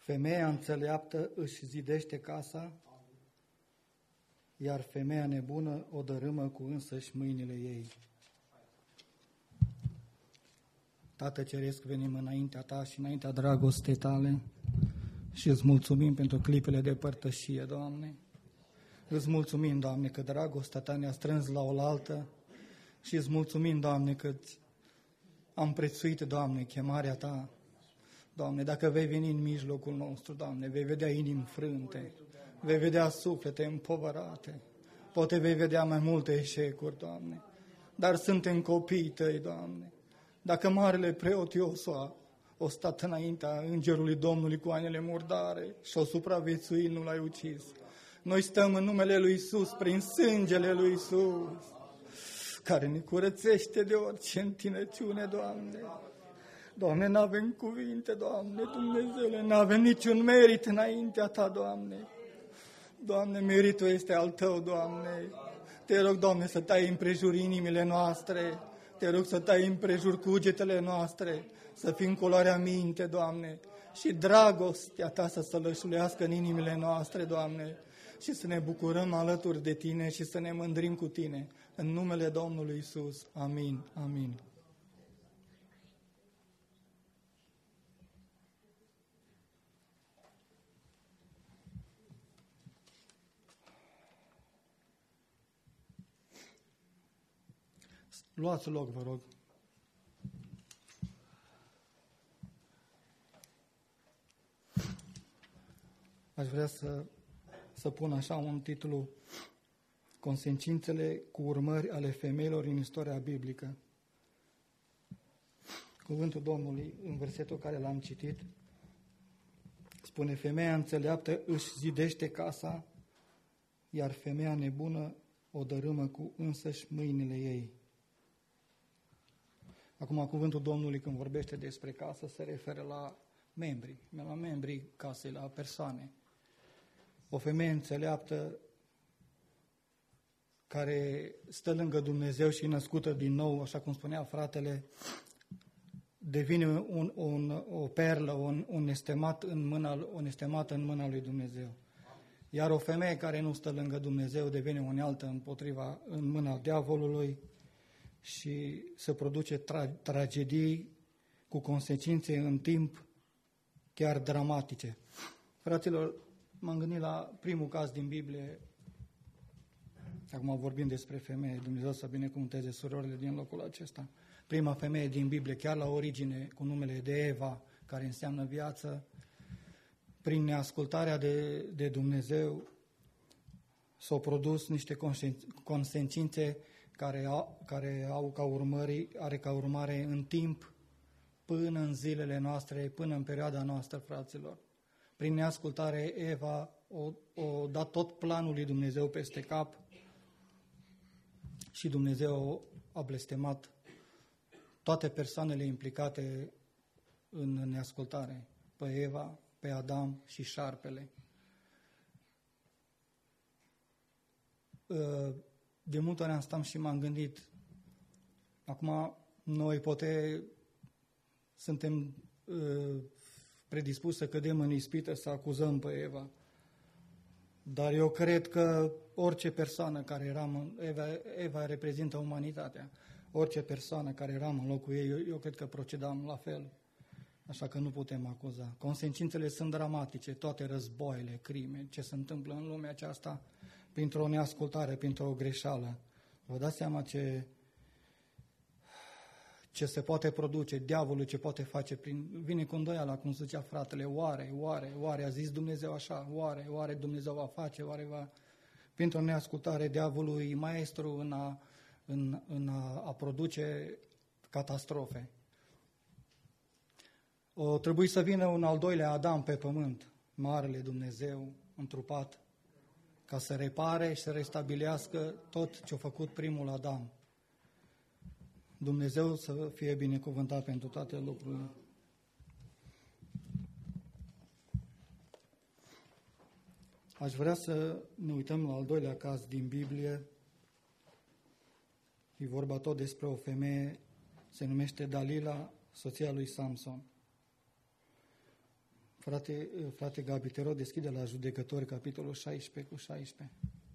Femeia înțeleaptă își zidește casa, iar femeia nebună o dărâmă cu însăși mâinile ei. Tată Ceresc, venim înaintea Ta și înaintea dragostei Tale și îți mulțumim pentru clipele de părtășie, Doamne. Îți mulțumim, Doamne, că dragostea Ta ne-a strâns la oaltă și îți mulțumim, Doamne, că am prețuit, Doamne, chemarea Ta. Doamne, dacă vei veni în mijlocul nostru, Doamne, vei vedea inimi frânte, vei vedea suflete împovărate, poate vei vedea mai multe eșecuri, Doamne, dar suntem copiii Tăi, Doamne. Dacă marele preot Iosua o stat înaintea îngerului Domnului cu anele murdare și o supraviețuit, nu l-ai ucis. Noi stăm în numele lui Iisus, prin sângele lui Iisus, care ne curățește de orice întinăciune, Doamne. Doamne, n-avem cuvinte, Doamne, Dumnezeule, n-avem niciun merit înaintea Ta, Doamne. Doamne, meritul este al Tău, Doamne. Te rog, Doamne, să tai împrejur inimile noastre, Te rog să tai împrejur cugetele noastre, să fim culoarea minte, Doamne, și dragostea Ta să sălășulească în inimile noastre, Doamne, și să ne bucurăm alături de Tine și să ne mândrim cu Tine. În numele Domnului Iisus. Amin. Amin. Luați loc, vă rog. Aș vrea să pun așa un titlu: Consecințele cu urmări ale femeilor în istoria biblică. Cuvântul Domnului, în versetul care l-am citit, spune: femeia înțeleaptă își zidește casa, iar femeia nebună o dărâmă cu însăși mâinile ei. Acum, cuvântul Domnului, când vorbește despre casă, se referă la membrii casei, la persoane. O femeie înțeleaptă care stă lângă Dumnezeu și născută din nou, așa cum spunea fratele, devine o perlă, un estemat în mâna lui Dumnezeu. Iar o femeie care nu stă lângă Dumnezeu devine unealtă în mâna diavolului și se produce tragedii cu consecințe în timp chiar dramatice. Fraților, m-am gândit la primul caz din Biblie. Acum vorbim despre femeie, Dumnezeu să binecuvânteze surorile din locul acesta. Prima femeie din Biblie, chiar la origine, cu numele de Eva, care înseamnă viață, prin neascultarea de Dumnezeu s-au produs niște consecințe care are ca urmare în timp, până în zilele noastre, până în perioada noastră, fraților. Prin neascultare, Eva o dat tot planul lui Dumnezeu peste cap și Dumnezeu a blestemat toate persoanele implicate în neascultare, pe Eva, pe Adam și șarpele. De multe ori am stat și m-am gândit, acum noi poate suntem predispuși să cădem în ispită, să acuzăm pe Eva, dar eu cred că orice persoană care Eva reprezintă umanitatea, orice persoană care eram în locul ei, eu cred că procedam la fel, așa că nu putem acuza. Consecințele sunt dramatice, toate războaiele, crime, ce se întâmplă în lumea aceasta, printr-o neascultare, printr-o greșeală. Vă dați seama ce se poate produce, diavolul ce poate face, vine cu îndoiala, cum zicea fratele, oare, a zis Dumnezeu așa, oare Dumnezeu va face, printr-o neascultare, diavolul e maestru în a produce catastrofe. O trebuie să vină un al doilea Adam pe pământ, marele Dumnezeu întrupat, ca să repare și să restabilească tot ce a făcut primul Adam. Dumnezeu să fie binecuvântat pentru toate lucrurile. Aș vrea să ne uităm la al doilea caz din Biblie. E vorba tot despre o femeie, se numește Dalila, soția lui Samson. Frate Gabi, te rog, deschide la Judecători, capitolul 16 cu 16.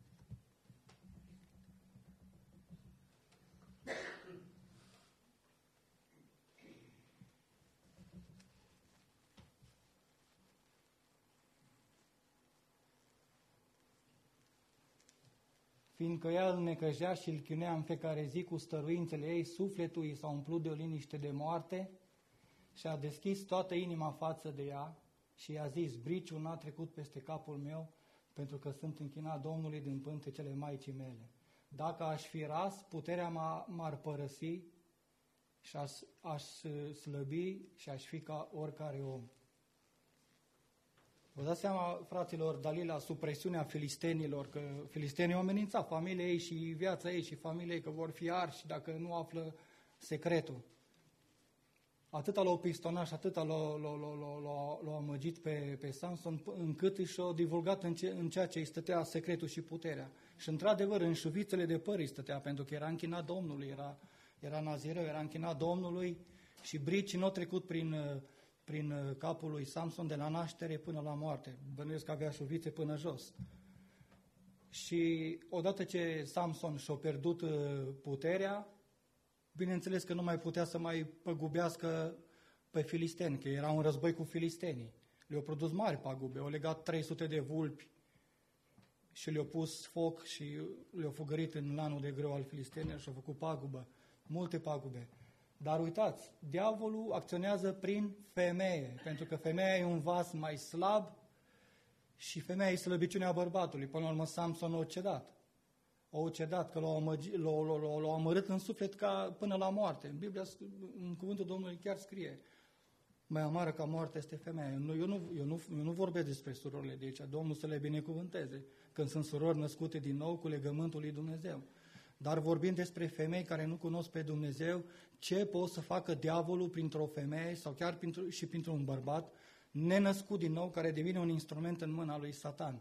Fiindcă ea îl necăjea și îl chinea în fiecare zi cu stăruințele ei, sufletul i s-a umplut de o liniște de moarte și a deschis toată inima față de ea și i-a zis: briciul n-a trecut peste capul meu, pentru că sunt închinat Domnului din pântecele Maicii mele. Dacă aș fi ras, puterea m-ar părăsi și aș slăbi și aș fi ca oricare om. Vă dați seama, fraților, Dalila, sub presiunea filistenilor, că filistenii au amenințat familia ei și viața ei și familia ei că vor fi arși dacă nu află secretul. Atâta l-au pistonat și atâta l-au amăgit pe Samson, încât și-au divulgat în ceea ce îi stătea secretul și puterea. Și într-adevăr, în șuvițele de păr îi stătea, pentru că era închinat Domnului, era nazireu, era închinat Domnului și bricii nu au trecut prin capul lui Samson de la naștere până la moarte. Bănuiesc că avea șuvițe până jos. Și odată ce Samson și-a pierdut puterea, bineînțeles că nu mai putea să mai păgubească pe filisteni, că era un război cu filistenii. Le-au produs mari pagube, au legat 300 de vulpi și le-au pus foc și le-au fugărit în lanul de greu al filistenilor și au făcut pagubă, multe pagube. Dar uitați, diavolul acționează prin femeie, pentru că femeia e un vas mai slab și femeia e slăbiciunea bărbatului. Până la urmă Samson a cedat. Au cedat, că l-au amărât în suflet până la moarte. În Biblia, în cuvântul Domnului chiar scrie: mai amară ca moartea este femeia. Eu nu vorbesc despre surorile de aici, Domnul să le binecuvânteze, când sunt surori născute din nou cu legământul lui Dumnezeu. Dar vorbim despre femei care nu cunosc pe Dumnezeu, ce pot să facă diavolul printr-o femeie sau chiar și printr-un bărbat nenăscut din nou, care devine un instrument în mâna lui Satan.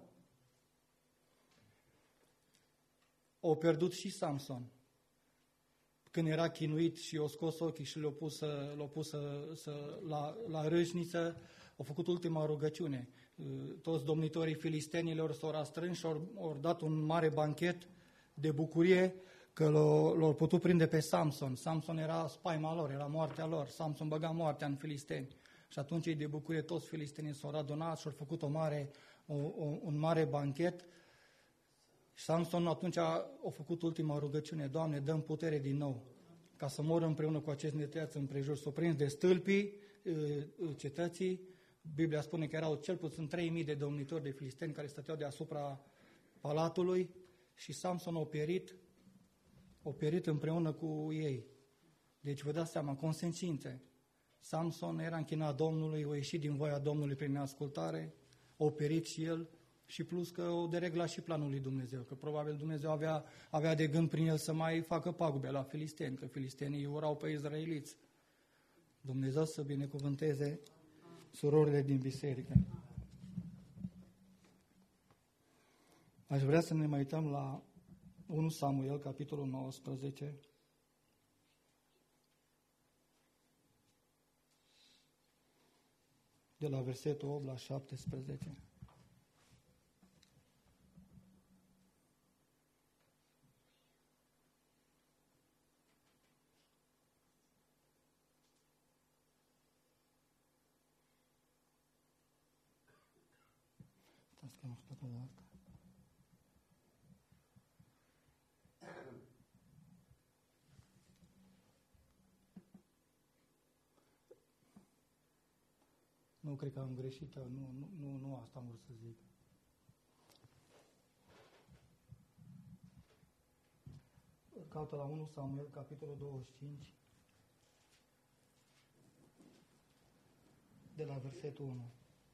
O pierdut și Samson. Când era chinuit și i-a scos ochii și l-a pus la râșniță, a făcut ultima rugăciune. Toți domnitorii filistenilor s-au rastrâns și au dat un mare banchet de bucurie că l-au putut prinde pe Samson. Samson era spaima lor, era moartea lor. Samson băga moartea în filisteni. Și atunci ei de bucurie toți filistenii s-au radunat și au făcut un mare banchet. Și Samson atunci a făcut ultima rugăciune: Doamne, dă-mi putere din nou, ca să mor împreună cu acest neteaț împrejur. S-o prins de stâlpii cetății. Biblia spune că erau cel puțin 3000 de domnitori de filisteni care stăteau deasupra palatului și Samson a pierit împreună cu ei. Deci vă dați seama, consecințe. Samson era închinat Domnului, a ieșit din voia Domnului prin neascultare, a pierit și el. Și plus că o deregla și planul lui Dumnezeu, că probabil Dumnezeu avea de gând prin el să mai facă pagube la filisteni, că filistenii urau pe izraeliți. Dumnezeu să binecuvânteze surorile din biserică. Aș vrea să ne mai uităm la 1 Samuel, capitolul 19, de la versetul 8 la 17. Că nu știu de asta. Nu cred că am greșit, nu asta am vrut să zic. Caută la 1 Samuel, capitolul 25, de la versetul 1.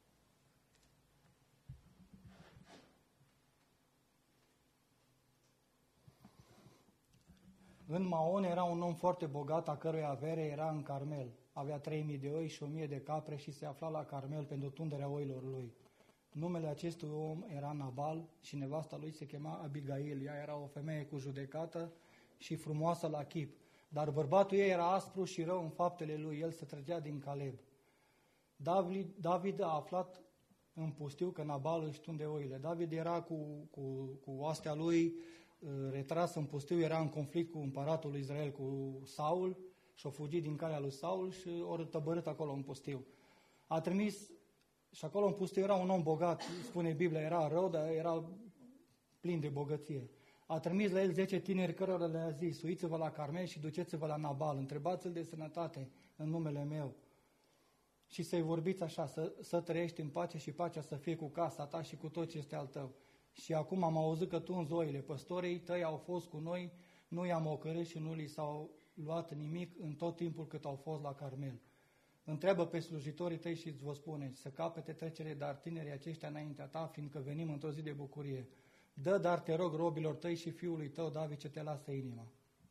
În Maon era un om foarte bogat, a cărui avere era în Carmel. Avea 3000 de oi și 1000 de capre și se afla la Carmel pentru tunderea oilor lui. Numele acestui om era Nabal și nevasta lui se chema Abigail. Ea era o femeie cu judecată și frumoasă la chip. Dar bărbatul ei era aspru și rău în faptele lui, el se trăgea din Caleb. David a aflat în pustiu că Nabal își tunde oile. David era cu oastea lui retras în pustiu, era în conflict cu împăratul lui Israel, cu Saul, și-a fugit din calea lui Saul și o tăbărât acolo în pustiu. A trimis, și acolo în pustiu era un om bogat, spune Biblia, era rău, dar era plin de bogăție. A trimis la el 10 tineri cărora le-a zis: uiți-vă la Carmel și duceți-vă la Nabal, întrebați-l de sănătate în numele meu. Și să-i vorbiți așa, să trăiești în pace și pacea să fie cu casa ta și cu tot ce este al tău. Și acum am auzit că tunzi oile, păstorii tăi au fost cu noi, nu i-am ocărât și nu li s-au luat nimic în tot timpul cât au fost la Carmel. Întreabă pe slujitorii tăi și îți vă spune să capete trecere, dar tinerii aceștia înaintea ta, fiindcă venim într-o zi de bucurie. Dă, dar te rog, robilor tăi și fiului tău, David, ce te lasă inima.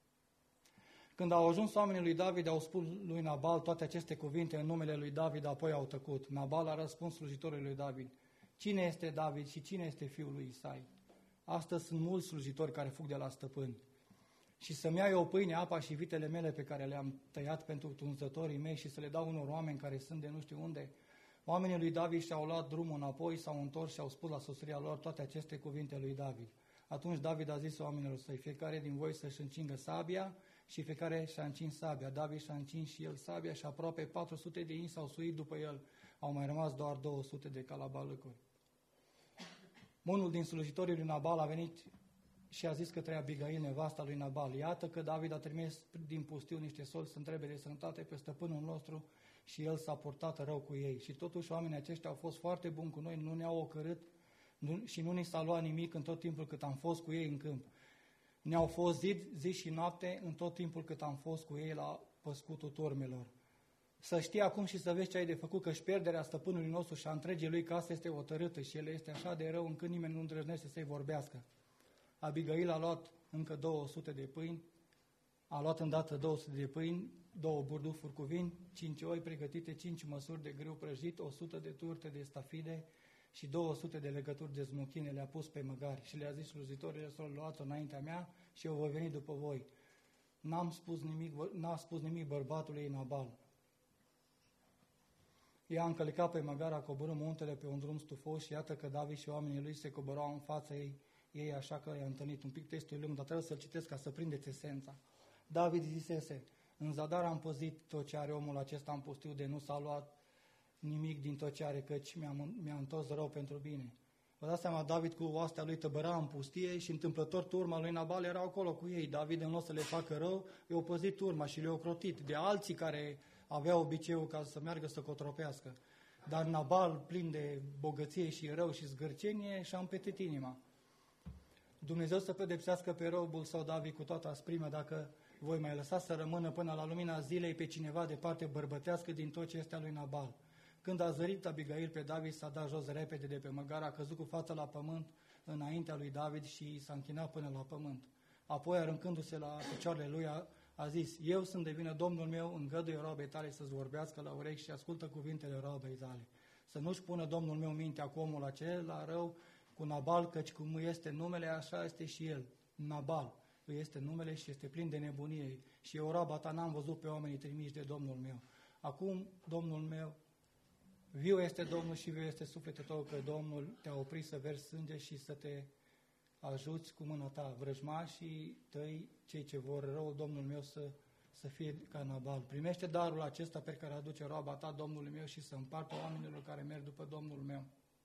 Când au ajuns oamenii lui David, au spus lui Nabal toate aceste cuvinte în numele lui David, apoi au tăcut. Nabal a răspuns slujitorului lui David: cine este David și cine este fiul lui Isai? Astăzi sunt mulți slujitori care fug de la stăpâni. Și să-mi iau o pâine, apa și vitele mele pe care le-am tăiat pentru tunzătorii mei și să le dau unor oameni care sunt de nu știu unde. Oamenii lui David și-au luat drumul înapoi, s-au întors și au spus la sosirea lor toate aceste cuvinte lui David. Atunci David a zis oamenilor săi: fiecare din voi să-și încingă sabia, și fiecare și-a încins sabia. David și-a încins și el sabia și aproape 400 de inși s-au suit după el. Au mai rămas doar 200 de calabalâcuri. Unul din slujitorii lui Nabal a venit și a zis către Abigail, nevasta lui Nabal: iată că David a trimis din pustiu niște soli să întrebe de sănătate pe stăpânul nostru și el s-a purtat rău cu ei. Și totuși oamenii aceștia au fost foarte buni cu noi, nu ne-au ocărât și nu ni s-a luat nimic în tot timpul cât am fost cu ei în câmp. Ne-au fost zi și noapte în tot timpul cât am fost cu ei la păscutul turmelor. Să știi acum și să vezi ce ai de făcut, că-și pierderea stăpânului nostru și a întregii lui casă este hotărâtă și el este așa de rău încât nimeni nu îndrăznește să-i vorbească. Abigail a luat încă 200 de pâini, a luat îndată 200 de pâini, 2 burdufuri cu vin, 5 oi pregătite, 5 măsuri de grâu prăjit, 100 de turte de stafide și 200 de legături de smochine, le-a pus pe măgari și le-a zis slujitorilor să o luați înaintea mea și eu voi veni după voi. N-a spus nimic bărbatului ei Nabal. Ea a încălcat pe măgar, a coborât muntele pe un drum stufos și iată că David și oamenii lui se coborau în fața ei, așa că i-a întâlnit. Un pic textul lung, dar trebuie să-l citesc ca să prindeți esența. David zisese: în zadar am păzit tot ce are omul acesta în pustiu, de nu s-a luat nimic din tot ce are, căci mi-a întors rău pentru bine. Vă dați seama, David cu oastea lui tăbăra în pustie și întâmplător turma lui Nabal era acolo cu ei. David, în loc să le facă rău, i-a păzit turma și le-a ocrotit de alții care aveau obiceiul ca să meargă să cotropească. Dar Nabal, plin de bogăție și rău și zgârcenie, și-a împetit inima. Dumnezeu să pedepsească pe robul său David cu toată asprimea dacă voi mai lăsa să rămână până la lumina zilei pe cineva de parte bărbătească din tot ce este al lui Nabal. Când a zărit Abigail pe David, s-a dat jos repede de pe măgar, a căzut cu fața la pământ înaintea lui David și s-a închinat până la pământ. Apoi, aruncându-se la picioarele lui, a zis: eu sunt de vină, Domnul meu, îngăduie roabei tale să-ți vorbească la urechi și ascultă cuvintele roabei tale. Să nu-și pună Domnul meu mintea cu omul acela rău, cu Nabal, căci cum este numele, așa este și el. Nabal îi este numele și este plin de nebunie. Și eu, roaba ta, n-am văzut pe oamenii trimiși de Domnul meu. Acum, Domnul meu, viu este Domnul și viu este sufletul tău, că Domnul te-a oprit să versi sânge și să te ajuți cu mâna ta. Vrăjmașii tăi, cei ce vor rău, Domnul meu, să fie ca Nabal. Primește darul acesta pe care aduce roaba ta, Domnul meu, și să împartă oamenilor care merg după Domnul meu.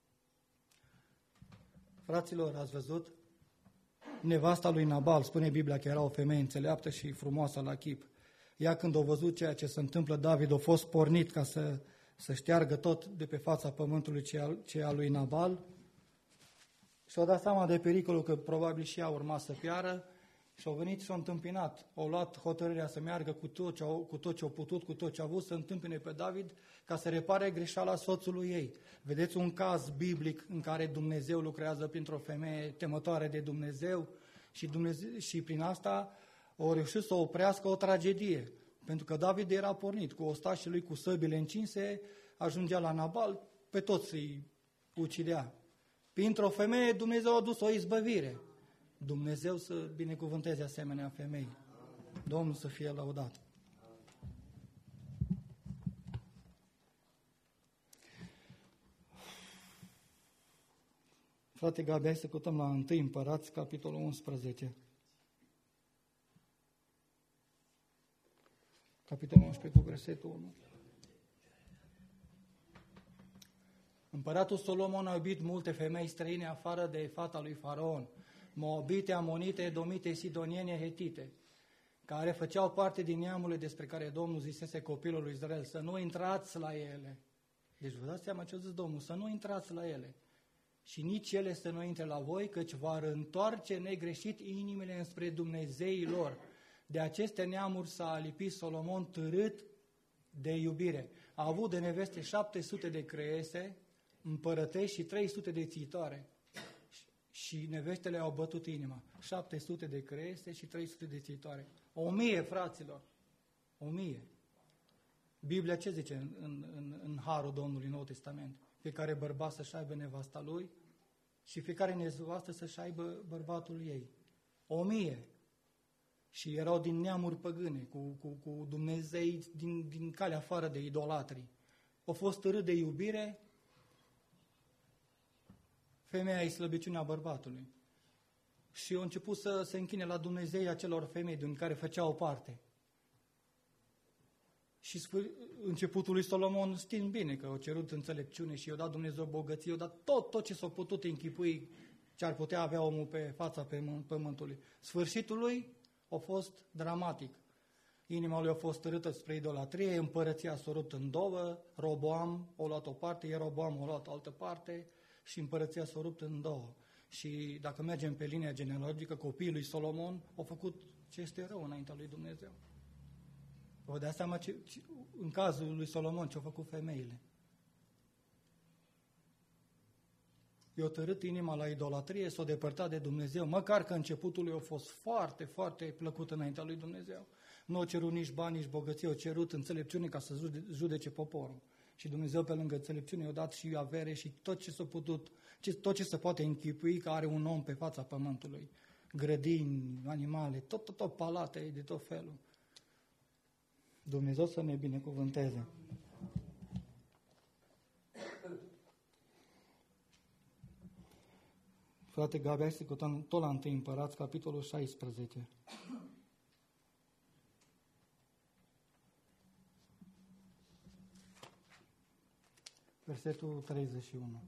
Fraților, ați văzut? Nevasta lui Nabal, spune Biblia că era o femeie înțeleaptă și frumoasă la chip. Ea, când a văzut ceea ce se întâmplă, David a fost pornit ca să șteargă tot de pe fața pământului ce a lui Nabal și a dat seama de pericolul că probabil și ea urma să piară și a venit și a întâmpinat. Au luat hotărârea să meargă cu tot ce au putut, cu tot ce a avut, să întâmpine pe David ca să repare greșeala soțului ei. Vedeți un caz biblic în care Dumnezeu lucrează printr-o femeie temătoare de Dumnezeu și prin asta au reușit să oprească o tragedie. Pentru că David era pornit cu ostașii lui, cu săbile încinse, ajungea la Nabal, pe toți îi ucidea. Printr-o femeie Dumnezeu a dus o izbăvire. Dumnezeu să binecuvânteze asemenea femei. Domnul să fie lăudat. Frate Gabi, hai să căutăm la 1 Împărați, capitolul 11. Capitolul 11 cu versetul 1. Împăratul Solomon a iubit multe femei străine afară de fata lui Faraon, moabite, amonite, edomite, sidoniene, hetite, care făceau parte din neamurile despre care Domnul zisese copilul lui Israel, să nu intrați la ele. Deci vă dați seama ce a zis Domnul, să nu intrați la ele. Și nici ele să nu intre la voi, căci vor întoarce negreșit inimile înspre Dumnezeii lor. De aceste neamuri s-a alipit Solomon târât de iubire. A avut de neveste 700 de creiese împărătești și 300 de țitoare. Și nevestele au bătut inima. 700 de creiese și 300 de țitoare. 1000, fraților. 1000. Biblia ce zice în Harul Domnului Noul Testament? Fiecare bărbat să-și aibă nevasta lui și fiecare nevastă să-și aibă bărbatul ei. 1000. Și erau din neamuri păgâne, cu Dumnezei din calea afară de idolatrii. Au fost târât de iubire, femeia e slăbiciunea bărbatului. Și au început să se închine la Dumnezei acelor femei din care făceau parte. Și începutul lui Solomon știm bine că au cerut înțelepciune și i-a dat Dumnezeu bogăție, i-a dat tot ce s-a putut închipui ce ar putea avea omul pe fața pământului. Sfârșitul lui a fost dramatic. Inima lui a fost târâtă spre idolatrie, împărăția s-a rupt în două, Roboam o luat o parte, Ieroboam o luat altă parte și împărăția s-a rupt în două. Și dacă mergem pe linia genealogică, copiii lui Solomon au făcut ce este rău înaintea lui Dumnezeu. Vă dați seama în cazul lui Solomon ce au făcut femeile. I-a târât inima la idolatrie, s-a depărtat de Dumnezeu, măcar că începutul lui a fost foarte, foarte plăcut înaintea lui Dumnezeu. Nu a cerut nici bani, nici bogăție, a cerut înțelepciune ca să judece poporul. Și Dumnezeu pe lângă înțelepciune i-a dat și avere și tot ce s-a putut, tot ce se poate închipui că are un om pe fața pământului. Grădini, animale, tot palate de tot felul. Dumnezeu să ne binecuvânteze. Frate Gabi, hai să căutăm tot la 1 Împărați, capitolul 16. Versetul 31.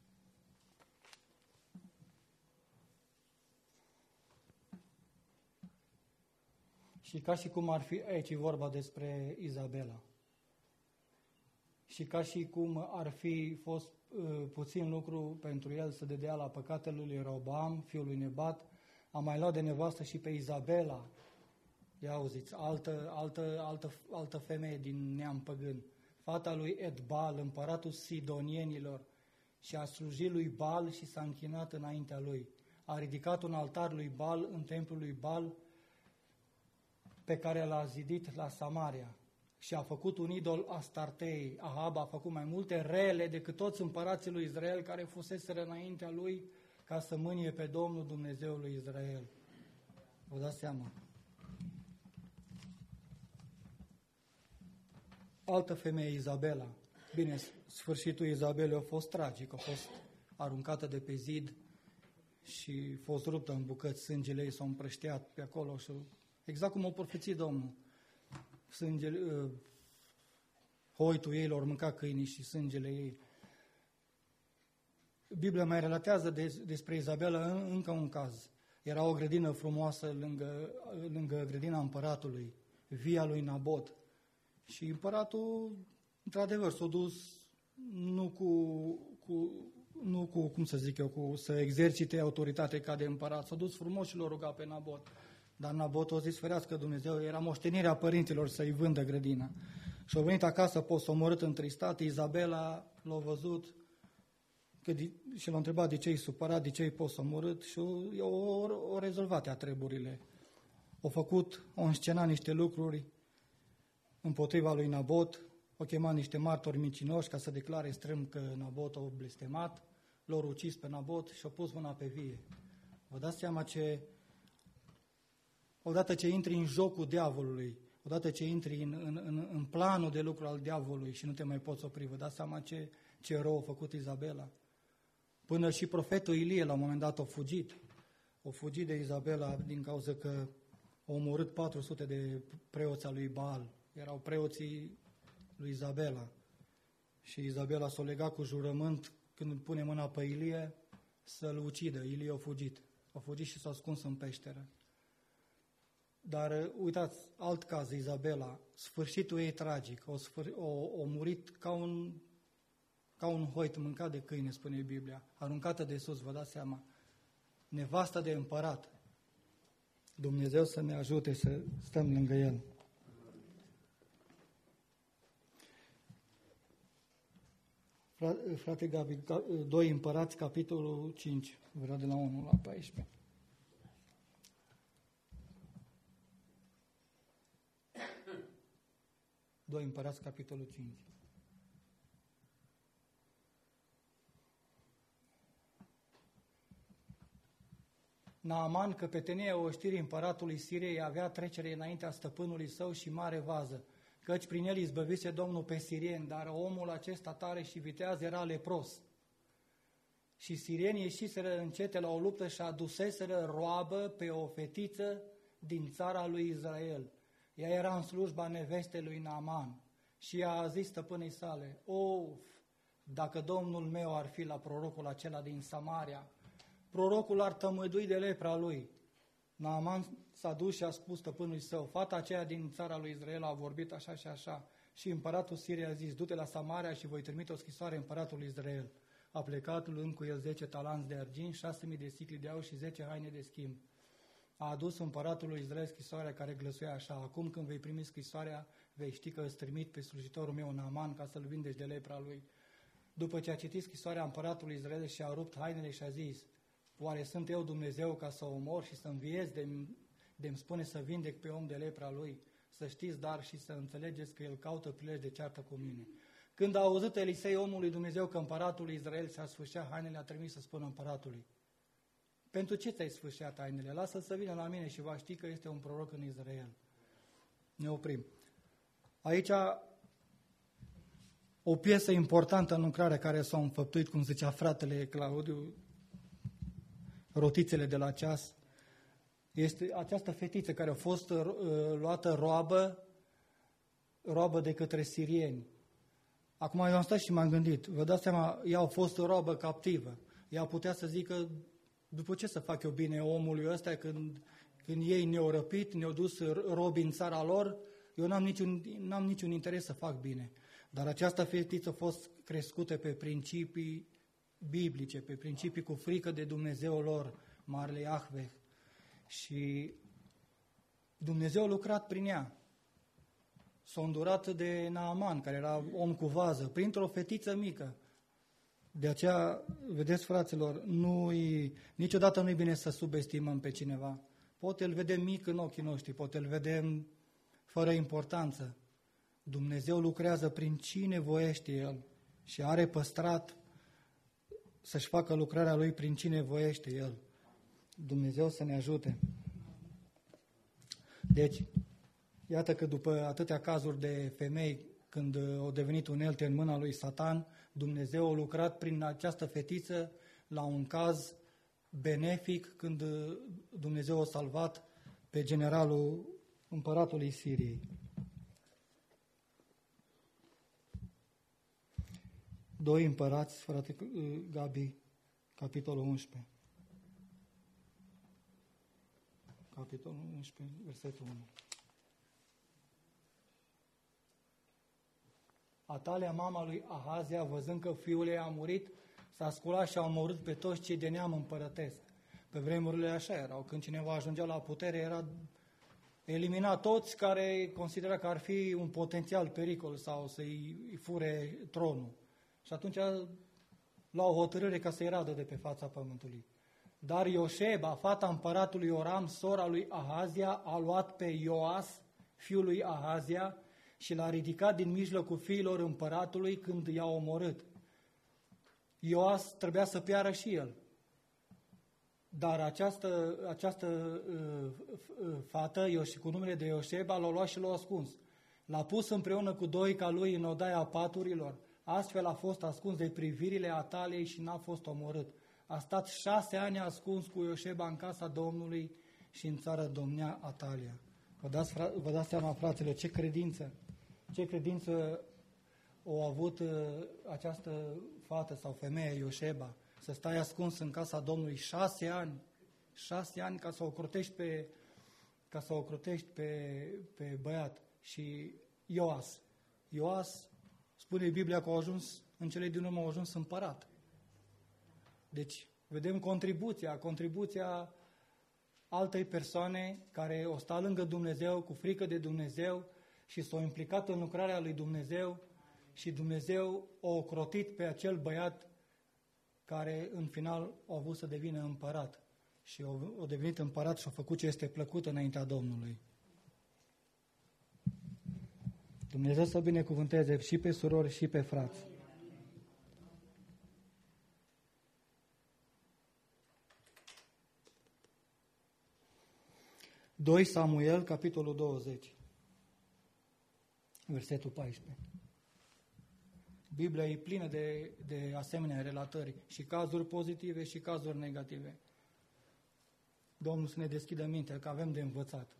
Și ca și cum ar fi aici vorba despre Izabela. Și ca și cum ar fi fost puțin lucru pentru el să dădea la păcatele lui Roboam, fiul lui Nebat, a mai luat de nevastă și pe Izabela. Ia auziți, altă femeie din neam păgân. Fata lui Edbal, împăratul sidonienilor, și a slujit lui Bal și s-a închinat înaintea lui. A ridicat un altar lui Bal în templul lui Bal pe care l-a zidit la Samaria. Și a făcut un idol Astartei. Ahab a făcut mai multe rele decât toți împărații lui Israel care fuseseră înaintea lui ca să mânie pe Domnul Dumnezeul lui Israel. Vă dați seama. Altă femeie, Izabela. Bine, sfârșitul Izabelei a fost tragic, a fost aruncată de pe zid și a fost ruptă în bucăți, sângele ei s-a împrăștiat pe acolo și exact cum a profețit Domnul. Hoitul ei l-au mâncat câinii și sângele ei. Biblia mai relatează despre Izabela încă un caz. Era o grădină frumoasă lângă grădina împăratului, via lui Nabot. Și împăratul, într-adevăr, s-a dus nu cu să exercite autoritate ca de împărat, s-a dus frumos și l-a rugat pe Nabot. Dar Nabot a zis, ferească Dumnezeu, era moștenirea părinților să-i vândă grădina. Și a venit acasă, s-a omorât întristat, Izabela l-a văzut și l-a întrebat de ce e supărat, de ce e omorât și o rezolvat ea treburile. O înscenat niște lucruri împotriva lui Nabot, o chemat niște martori mincinoși ca să declare strâm că Nabot a blestemat, l-au ucis pe Nabot și au pus mâna pe vie. Vă dați seama ce... Odată ce intri în jocul diavolului, odată ce intri în planul de lucru al diavolului și nu te mai poți opri, vă dați seama ce rău a făcut Izabela? Până și profetul Ilie la un moment dat a fugit. A fugit de Izabela din cauza că a omorât 400 de preoți al lui Baal. Erau preoții lui Izabela. Și Izabela s-a legat cu jurământ când pune mâna pe Ilie să-l ucidă. Ilie a fugit. A fugit și s-a ascuns în peșteră. Dar uitați, alt caz, Izabela, sfârșitul ei tragic. O murit ca un hoit mâncat de câine, spune Biblia, aruncată de sus, vă dați seama. Nevasta de împărat. Dumnezeu să ne ajute să stăm lângă el. Frate Gabi, 2 Împărați, capitolul 5, vreau de la 1 la 14. Doi Împărați, capitolul 5. Naaman, căpetenia oștirii împăratului Siriei, avea trecere înaintea stăpânului său și mare vază, căci prin el izbăvise Domnul pe sirieni, dar omul acesta tare și viteaz era lepros. Și sirienii ieșiseră încete la o luptă și aduseseră roabă pe o fetiță din țara lui Israel. Ea era în slujba nevestei lui Naaman și ea a zis stăpânei sale: dacă Domnul meu ar fi la prorocul acela din Samaria, prorocul ar tămădui de lepra lui. Naaman s-a dus și a spus stăpânului său: fata aceea din țara lui Israel a vorbit așa și așa. Și împăratul Siriei a zis: du-te la Samaria și voi trimite o scrisoare împăratului Israel. A plecat luând cu el 10 talanți de argint, 6.000 de sicli de aur și 10 haine de schimb. A adus împăratul lui Israel scrisoarea care glăsuia așa: acum când vei primi scrisoarea, vei ști că îți trimit pe slujitorul meu Naaman ca să-l vindeci de lepra lui. După ce a citit scrisoarea împăratului Israel și a rupt hainele și a zis: oare sunt eu Dumnezeu ca să omor și să înviez de-mi spune să vindec pe om de lepra lui? Să știți, dar și să înțelegeți că el caută prilej de ceartă cu mine. Când a auzit Elisei, omul lui Dumnezeu, că împăratul lui Israel și-a sfârșit hainele, a trimis să spună împăratului: pentru ce ți-ai sfârșit hainele? Lasă-l să vină la mine și va ști că este un proroc în Israel. Ne oprim. Aici o piesă importantă în lucrare care s-a înfăptuit, cum zicea fratele Claudiu, rotițele de la ceas, este această fetiță care a fost luată roabă de către sirieni. Acum eu am stat și m-am gândit, vă dați seama, ea a fost o roabă captivă. Ea putea să zică: după ce să fac eu bine omului ăsta când ei ne-au răpit, ne-au dus robi în țara lor, eu n-am niciun interes să fac bine. Dar această fetiță a fost crescută pe principii biblice, pe principii cu frică de Dumnezeu lor, Marele Iahve. Și Dumnezeu a lucrat prin ea. S-a îndurat de Naaman, care era om cu vază, printr-o fetiță mică. De aceea, vedeți, fraților, niciodată nu e bine să subestimăm pe cineva. Poate îl vedem mic în ochii noștri, poate îl vedem fără importanță. Dumnezeu lucrează prin cine voiește El și are păstrat să-și facă lucrarea Lui prin cine voiește El. Dumnezeu să ne ajute. Deci, iată că după atâtea cazuri de femei, când au devenit unelte în mâna lui Satan, Dumnezeu a lucrat prin această fetiță la un caz benefic, când Dumnezeu a salvat pe generalul împăratului Siriei. 2 Împărați, frate Gabi, capitolul 11. Capitolul 11, versetul 1. Atalia, mama lui Ahazia, văzând că fiul ei a murit, s-a sculat și a omorât pe toți cei de neam împărătesc. Pe vremurile așa erau. Când cineva ajungea la putere, era eliminat toți care considera că ar fi un potențial pericol sau să-i fure tronul. Și atunci luau o hotărâre ca să-i radă de pe fața pământului. Dar Ioșeba, fata împăratului Ioram, sora lui Ahazia, a luat pe Ioas, fiul lui Ahazia, și l-a ridicat din mijlocul fiilor împăratului când i-a omorât. Ioas trebuia să piară și el. Dar această fată, cu numele de Ioșeba, l-a luat și l-a ascuns. L-a pus împreună cu 2 ca lui în odaia paturilor, Astfel a fost ascuns de privirile Ataliei și n-a fost omorât. A stat 6 ani ascuns cu Ioșeba în casa Domnului și în țară domnea Atalia. Vă dați seama, fraților, ce credință a avut această fată sau femeie, Ioșeba, să stai ascuns în casa Domnului 6 ani. 6 ani ca să o crotești pe băiat. Și Ioas, spune Biblia că a ajuns, în cele din urmă a ajuns împărat. Deci, vedem contribuția altei persoane care o sta lângă Dumnezeu, cu frică de Dumnezeu și s-a implicat în lucrarea lui Dumnezeu și Dumnezeu a ocrotit pe acel băiat care în final a avut să devină împărat. Și a devenit împărat și a făcut ce este plăcut înaintea Domnului. Dumnezeu să binecuvânteze și pe surori și pe frați. Doi Samuel, capitolul 20, versetul 14. Biblia e plină de asemenea relatări, și cazuri pozitive și cazuri negative. Domnul să ne deschidă mintea, că avem de învățat.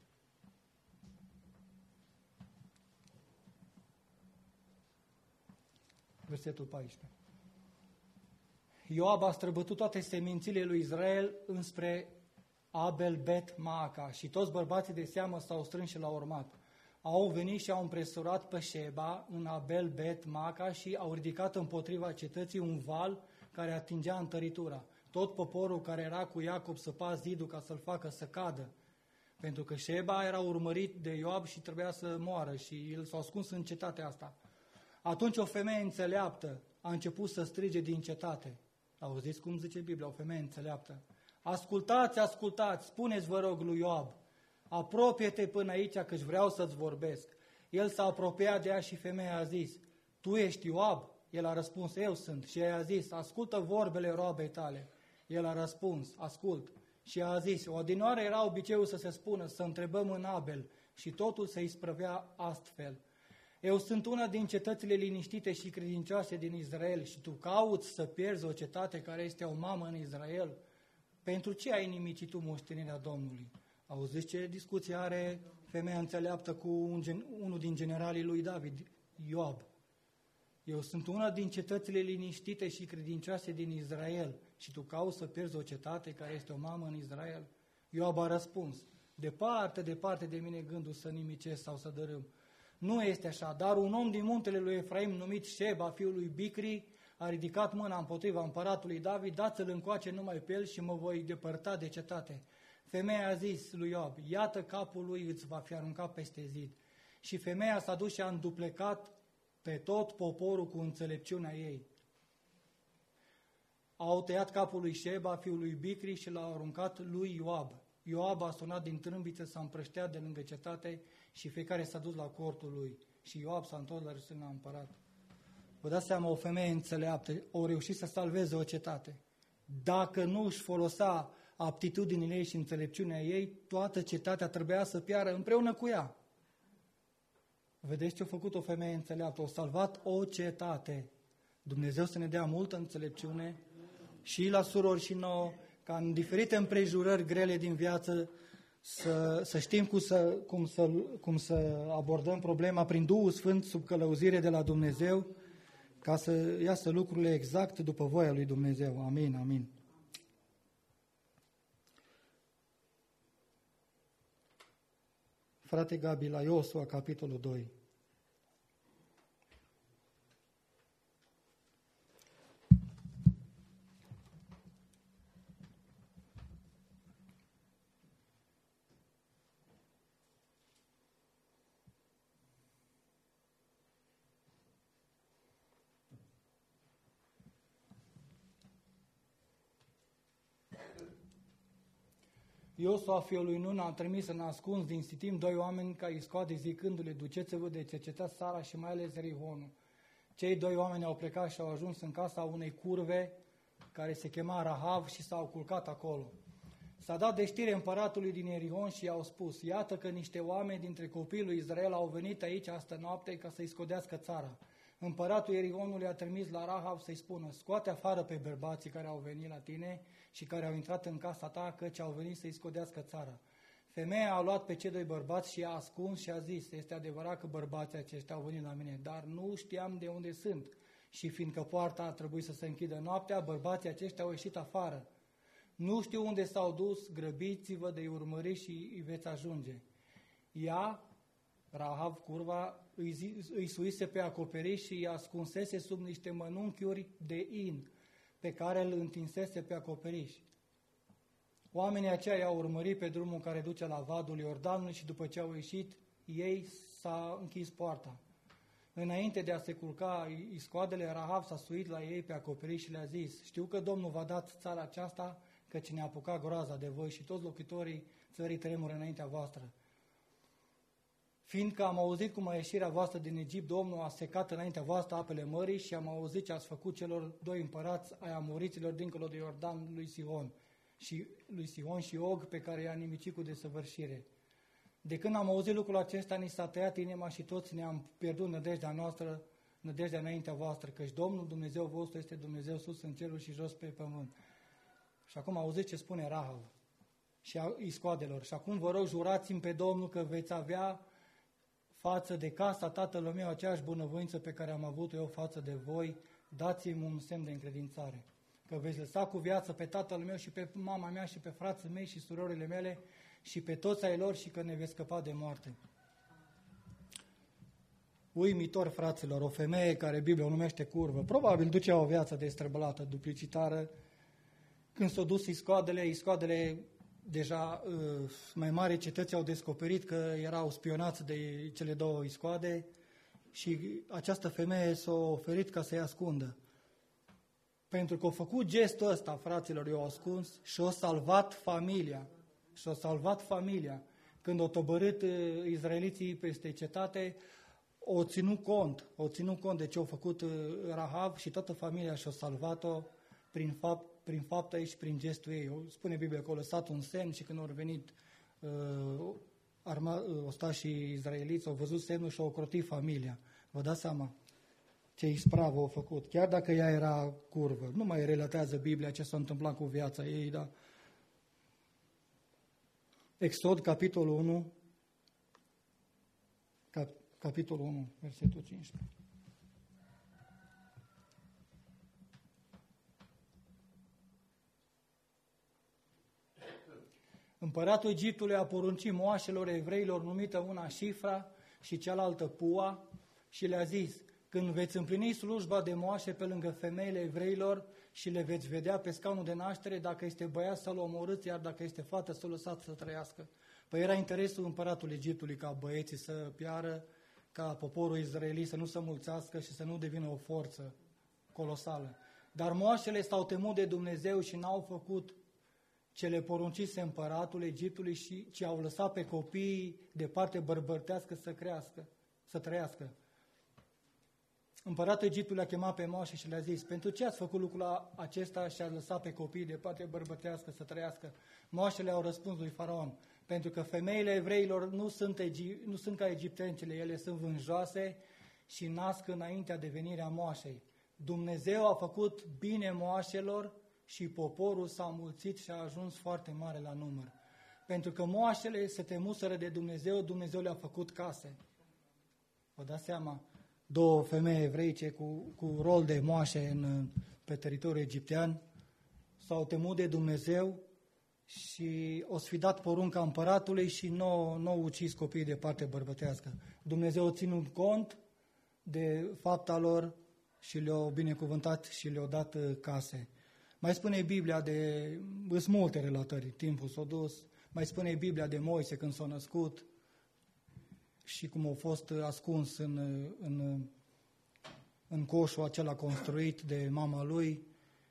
Versetul 14. Ioab a străbătut toate semințile lui Israel înspre Abel Bet Maaca și toți bărbații de seamă s-au strâns și l-au urmat. Au venit și au împresurat pe Șeba în Abel Bet Maaca și au ridicat împotriva cetății un val care atingea întăritura. Tot poporul care era cu Iacob săpa zidul ca să-l facă să cadă, pentru că Șeba era urmărit de Ioab și trebuia să moară și el s-a ascuns în cetatea asta. Atunci o femeie înțeleaptă a început să strige din cetate. Auziți cum zice Biblia, o femeie înțeleaptă? Ascultați, spuneți vă rog lui Ioab, apropie-te până aici că-și vreau să-ți vorbesc. El s-a apropiat de ea și femeia a zis, tu ești Ioab? El a răspuns, eu sunt. Și ea a zis, ascultă vorbele roabei tale. El a răspuns, ascult. Și a zis, odinioară era obiceiul să se spună, să întrebăm în Abel și totul se isprăvea astfel. Eu sunt una din cetățile liniștite și credincioase din Israel și tu cauți să pierzi o cetate care este o mamă în Israel? Pentru ce ai nimicit tu moștenirea Domnului? Auziți ce discuție are femeia înțeleaptă cu unul din generalii lui David, Ioab? Eu sunt una din cetățile liniștite și credincioase din Israel și tu cauți să pierzi o cetate care este o mamă în Israel? Ioab a răspuns, departe de mine gândul să nimicesc sau să dărâm. Nu este așa, dar un om din muntele lui Efraim numit Șeba, fiul lui Bicri, a ridicat mâna împotriva împăratului David, dați-l încoace numai pe el și mă voi depărta de cetate. Femeia a zis lui Ioab, iată capul lui îți va fi aruncat peste zid. Și femeia s-a dus și a înduplecat pe tot poporul cu înțelepciunea ei. Au tăiat capul lui Șeba, fiul lui Bicri, și l-au aruncat lui Ioab. Ioab a sunat din trâmbiță, s-a împrășteat de lângă cetate și fiecare s-a dus la cortul lui. Și Ioab s-a întors la răsâna împărat. Vă dați seama, o femeie înțeleaptă a reușit să salveze o cetate. Dacă nu își folosea aptitudinile ei și înțelepciunea ei, toată cetatea trebuia să piară împreună cu ea. Vedeți ce a făcut o femeie înțeleaptă? A salvat o cetate. Dumnezeu să ne dea multă înțelepciune și la surori și nouă, ca în diferite împrejurări grele din viață să știm cum să abordăm problema prin Duhul Sfânt sub călăuzire de la Dumnezeu, ca să iasă lucrurile exact după voia lui Dumnezeu. Amin, amin. Frate Gabi, la Iosua, capitolul 2. Iosua, fiul lui Nun, a trimis în ascuns din Sitim 2 oameni ca îi scoate zicându-le, duceți-vă de cercetați țara și mai ales Rihonul. Cei 2 oameni au plecat și au ajuns în casa unei curve care se chema Rahav și s-au culcat acolo. S-a dat de știre împăratului din Ierihon și i-au spus, iată că niște oameni dintre copiii lui Israel au venit aici astă noapte ca să-i scodească țara. împăratul Ierihonului a trimis la Rahab să-i spună: scoate afară pe bărbații care au venit la tine și care au intrat în casa ta, căci au venit să-i scodească țara. Femeia a luat pe cei doi bărbați și i-a ascuns și a zis: este adevărat că bărbații aceștia au venit la mine, dar nu știam de unde sunt. Și fiindcă poarta a trebuit să se închidă noaptea, bărbații aceștia au ieșit afară. Nu știu unde s-au dus, grăbiți-vă de-i urmări și îi veți ajunge. Ea, Rahab, curva, îi suise pe acoperiș și îi ascunsese sub niște mănunchiuri de in, pe care îl întinsese pe acoperiș. Oamenii aceia i-au urmărit pe drumul care duce la vadul Iordanului și după ce au ieșit, ei s-a închis poarta. Înainte de a se culca iscoadele, Rahab s-a suit la ei pe acoperiș și le-a zis: știu că Domnul v-a dat țara aceasta, căci ne-a apucat groaza de voi și toți locuitorii țării tremură înaintea voastră. Fiindcă am auzit cum a ieșirea voastră din Egipt, Domnul a secat înaintea voastră apele mării și am auzit ce ați făcut celor doi împărați ai amoriților dincolo de Iordan, lui Sihon și Og, pe care i-a nimicit cu desăvârșire. De când am auzit lucrul acesta, ni s-a tăiat inima și toți ne-am pierdut nădejdea noastră, nădejdea înaintea voastră, căci Domnul Dumnezeu vostru este Dumnezeu sus în cerul și jos pe pământ. Și acum auziți ce spune Rahab și iscoadelor. Și acum vă rog, jurați-mi pe Domnul că veți avea față de casa tatălui meu aceeași bunăvoință pe care am avut-o eu față de voi, dați-mi un semn de încredințare. Că veți lăsa cu viață pe tatăl meu și pe mama mea și pe frații mei și surorile mele și pe toți ai lor și că ne veți scăpa de moarte. Uimitor, fraților, o femeie care Biblia o numește curvă, probabil ducea o viață destrăbălată, duplicitară. Când s-au dus iscoadele deja mai mari cetăți au descoperit că erau spionați de cele două iscoade și această femeie s-a oferit ca să-i ascundă. Pentru că au făcut gestul ăsta, fraților, i-au ascuns și au salvat familia. Și au salvat familia. Când au tobărât izraeliții peste cetate, au ținut cont de ce au făcut Rahab și toată familia și-a salvat-o prin fapta ei și prin gestul ei. Spune Biblia că au lăsat un semn și când au venit ostașii izraeliți, au văzut semnul și au ocrotit familia. Vă dați seama ce ispravă au făcut. Chiar dacă ea era curvă, nu mai relatează Biblia ce s-a întâmplat cu viața ei, dar Exod, capitolul 1, capitolul 1, versetul 15. Împăratul Egiptului a poruncit moașelor evreilor, numită una Șifra și cealaltă Pua, și le-a zis: când veți împlini slujba de moașe pe lângă femeile evreilor și le veți vedea pe scaunul de naștere, dacă este băiat să-l omorâți, iar dacă este fată să-l lăsați să trăiască. Păi era interesul împăratului Egiptului ca băieții să piară, ca poporul izraelit să nu se mulțească și să nu devină o forță colosală. Dar moașele s-au temut de Dumnezeu și n-au făcut ce le poruncise împăratul Egiptului, ci au lăsat pe copiii de parte bărbătească să trăiască. Împăratul Egiptului a chemat pe moașe și le-a zis: pentru ce ați făcut lucrul acesta și ați lăsat pe copiii de parte bărbătească să trăiască? Moașele au răspuns lui Faraon: pentru că femeile evreilor nu sunt ca egiptencele, ele sunt vânjoase și nasc înaintea devenirea moașei. Dumnezeu a făcut bine moașelor și poporul s-a mulțit și a ajuns foarte mare la număr. Pentru că moașele se temuseră de Dumnezeu, Dumnezeu le-a făcut case. Vă dați seama? Două femei evreice cu rol de moașe pe teritoriul egiptean s-au temut de Dumnezeu și au sfidat porunca împăratului și nu ucis copiii de parte bărbătească. Dumnezeu a ținut cont de fapta lor și le-a binecuvântat și le-a dat case. Mai spune Biblia sunt multe relatări, timpul s-a dus, mai spune Biblia de Moise când s-a născut și cum a fost ascuns în coșul acela construit de mama lui.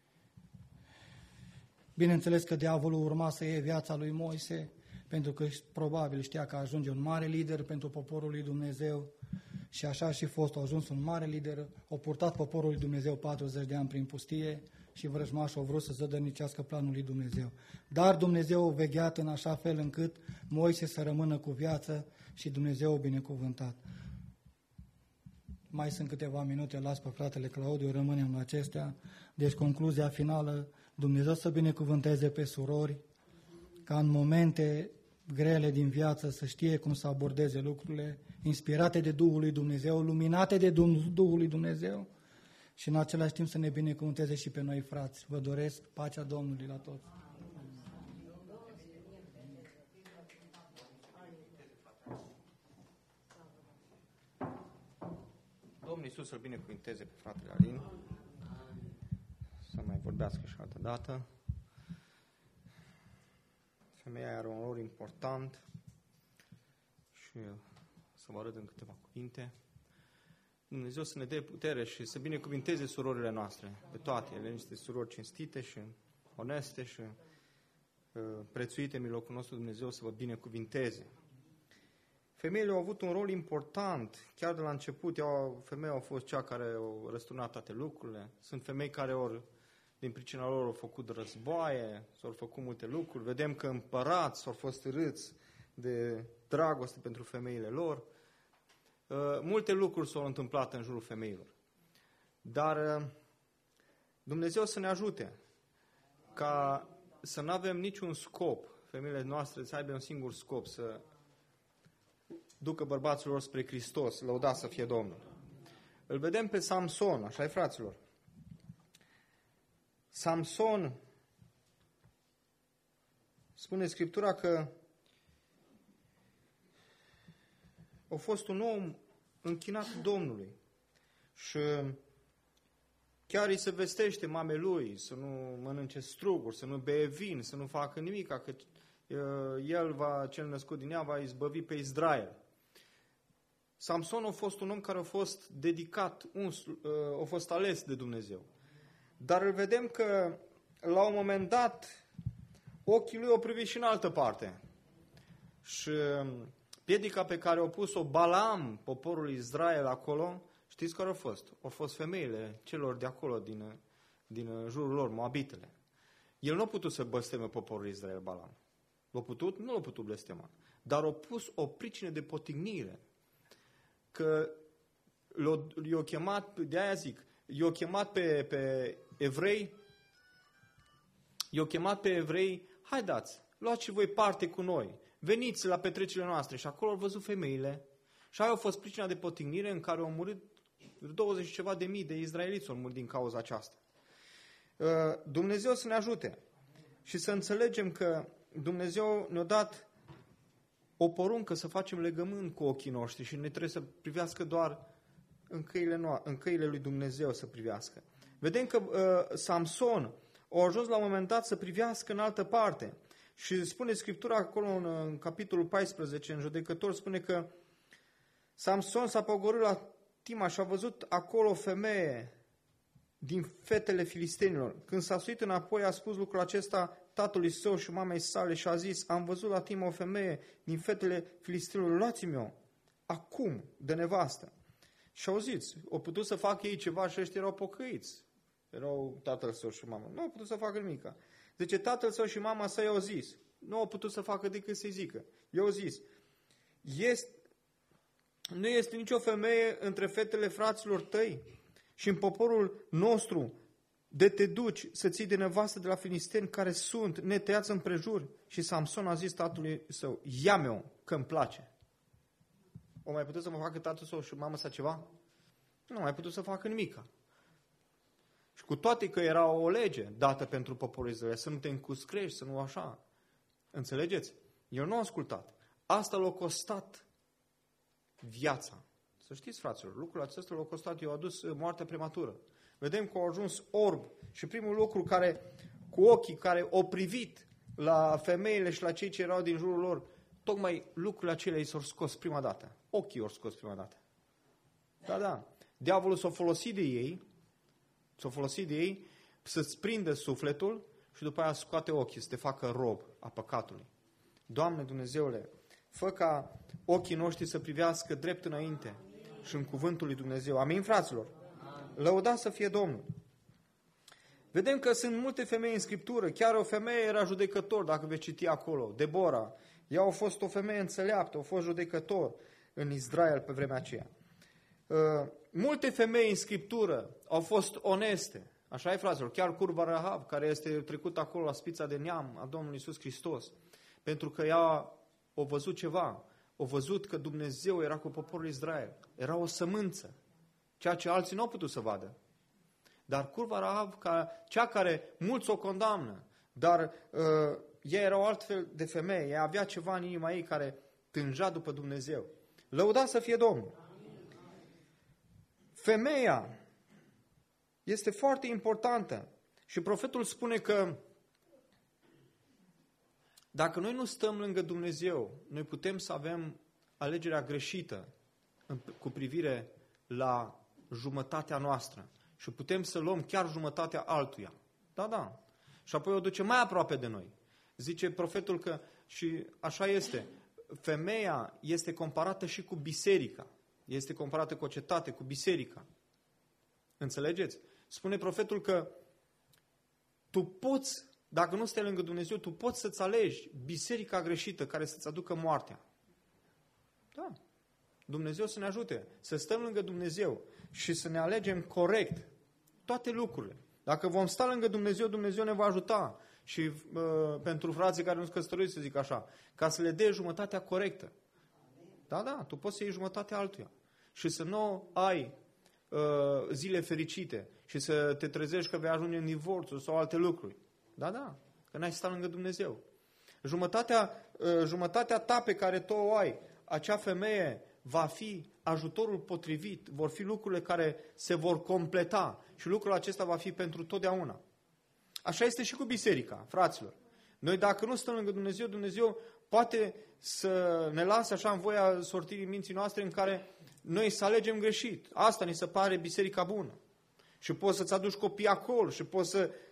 Bineînțeles că diavolul urma să iei viața lui Moise, pentru că probabil știa că ajunge un mare lider pentru poporul lui Dumnezeu și așa și fost, a ajuns un mare lider, a purtat poporul lui Dumnezeu 40 de ani prin pustie și vrăjmașul a vrut să zădărnicească planul lui Dumnezeu. Dar Dumnezeu a vegheat în așa fel încât Moise să rămână cu viață și Dumnezeu a binecuvântat. Mai sunt câteva minute, las pe fratele Claudiu, rămânem la acestea. Deci concluzia finală, Dumnezeu să binecuvânteze pe surori, ca în momente grele din viață să știe cum să abordeze lucrurile, inspirate de Duhul lui Dumnezeu, luminate de Duhul lui Dumnezeu și în același timp să ne binecuvânteze și pe noi, frați. Vă doresc pacea Domnului la toți. Domnul Iisus să-l binecuvânteze pe fratele Alin, să mai vorbească și altă dată. Femeia are un rol important și să vă arăt în câteva cuvinte. Dumnezeu să ne dea putere și să binecuvânteze surorile noastre, pe toate. Ele niște surori cinstite și oneste și prețuite în mijlocul nostru. Dumnezeu să vă binecuvânteze. Femeile au avut un rol important, chiar de la început. Femeia a fost cea care a răsturnat toate lucrurile. Sunt femei care din pricina lor au făcut războaie, s-au făcut multe lucruri. Vedem că împărați au fost râți de dragoste pentru femeile lor. Multe lucruri s-au întâmplat în jurul femeilor. Dar Dumnezeu să ne ajute ca să nu avem niciun scop, femeile noastre să aibă un singur scop, să ducă bărbaților spre Hristos, lăudați să fie Domnul. Îl vedem pe Samson, așa-i fraților. Samson, spune Scriptura că a fost un om închinat Domnului și chiar îi se vestește mamei lui să nu mănânce struguri, să nu bea vin, să nu facă nimic, că el cel născut din ea va izbăvi pe Israel. Samson a fost un om care a fost dedicat, a fost ales de Dumnezeu. Dar îl vedem că la un moment dat ochii lui au privit și în altă parte. Și piedica pe care au pus-o Balaam, poporul Israel acolo, știți care au fost? Au fost femeile celor de acolo, din jurul lor, moabitele. El nu a putut să blesteme poporul Israel, Balaam. L-a putut? Nu l-a putut blestema. Dar a pus o pricină de potignire. Că i-a chemat, de-aia zic, i-a chemat pe evrei, haideți, luați și voi parte cu noi, veniți la petrecerile noastre. Și acolo au văzut femeile și aia a fost pricina de potignire în care au murit 20 ceva de mii de izraeliți au murit din cauza aceasta. Dumnezeu să ne ajute și să înțelegem că Dumnezeu ne-a dat o poruncă să facem legământ cu ochii noștri și ne trebuie să privească doar în căile lui Dumnezeu să privească. Vedem că Samson a ajuns la un moment dat să privească în altă parte. Și spune Scriptura acolo în capitolul 14, în Judecători, spune că Samson s-a pogorât la Tima și a văzut acolo o femeie din fetele filistenilor. Când s-a suit înapoi, a spus lucrul acesta tatălui său și mamei sale și a zis: am văzut la Tima o femeie din fetele filistenilor, luați-mi-o acum de nevastă. Și auziți, au putut să facă ei ceva și ăștia erau pocăiți. Erau tatăl său și mama. Nu au putut să facă nimica. Zice, tatăl său și mama sa i-au zis. Nu au putut să facă decât să-i zică. I-au zis, nu este nicio femeie între fetele fraților tăi și în poporul nostru de te duci să ții de nevastă de la filisteni care sunt netăiați împrejur. Și Samson a zis tatălui său, ia-mi-o, că îmi place. O mai putut să mă facă tatăl său și mama sa ceva? Nu mai putut să facă nimica. Și cu toate că era o lege dată pentru poporul Israel, să nu te încuscrești, să nu așa. Înțelegeți? Eu nu am ascultat. Asta l-a costat viața. Să știți, fraților, lucrul acesta l-a costat, i-a adus moartea prematură. Vedem că au ajuns orb și primul lucru cu ochii care au privit la femeile și la cei ce erau din jurul lor, tocmai lucrurile acelea i s-au scos prima dată. Ochii i-au scos prima dată. Da. Diavolul s-a folosit de ei să-ți prindă sufletul și după aia scoate ochii, să te facă rob a păcatului. Doamne Dumnezeule, fă ca ochii noștri să privească drept înainte și în cuvântul lui Dumnezeu. Amin, fraților? Lăudați să fie Domnul. Vedem că sunt multe femei în Scriptură. Chiar o femeie era judecător, dacă veți citi acolo. Debora. Ea a fost o femeie înțeleaptă, a fost judecător în Israel pe vremea aceea. Multe femei în Scriptură au fost oneste. Așa e, fraților, chiar curva Rahab, care este trecută acolo la spița de neam a Domnului Iisus Hristos, pentru că ea a văzut ceva, a văzut că Dumnezeu era cu poporul Israel, era o sămânță, ceea ce alții nu au putut să vadă. Dar curva Rahab, cea care mulți o condamnă, dar ea era o altfel de femeie, ea avea ceva în inima ei care tânja după Dumnezeu. Lăudați să fie Domnul! Femeia este foarte importantă și profetul spune că dacă noi nu stăm lângă Dumnezeu, noi putem să avem alegerea greșită cu privire la jumătatea noastră și putem să luăm chiar jumătatea altuia. Da, da. Și apoi o duce mai aproape de noi. Zice profetul că, și așa este, femeia este comparată și cu biserica. Este comparată cu o cetate, cu biserica. Înțelegeți? Spune profetul că tu poți, dacă nu stai lângă Dumnezeu, tu poți să-ți alegi biserica greșită care să-ți aducă moartea. Da. Dumnezeu să ne ajute să stăm lângă Dumnezeu și să ne alegem corect toate lucrurile. Dacă vom sta lângă Dumnezeu, Dumnezeu ne va ajuta. Și pentru frații care nu sunt căsătoriți, să zic așa, ca să le dea jumătatea corectă. Da, da, tu poți să iei jumătatea altuia. Și să nu ai zile fericite și să te trezești că vei ajunge în divorțul sau alte lucruri. Da, da, că n-ai stat lângă Dumnezeu. Jumătatea ta pe care tu o ai, acea femeie va fi ajutorul potrivit, vor fi lucrurile care se vor completa și lucrul acesta va fi pentru totdeauna. Așa este și cu biserica, fraților. Noi dacă nu stăm lângă Dumnezeu, Dumnezeu poate să ne lase așa în voia sortirii minții noastre în care noi să alegem greșit. Asta ni se pare biserica bună. Și poți să-ți aduci copii acolo și poți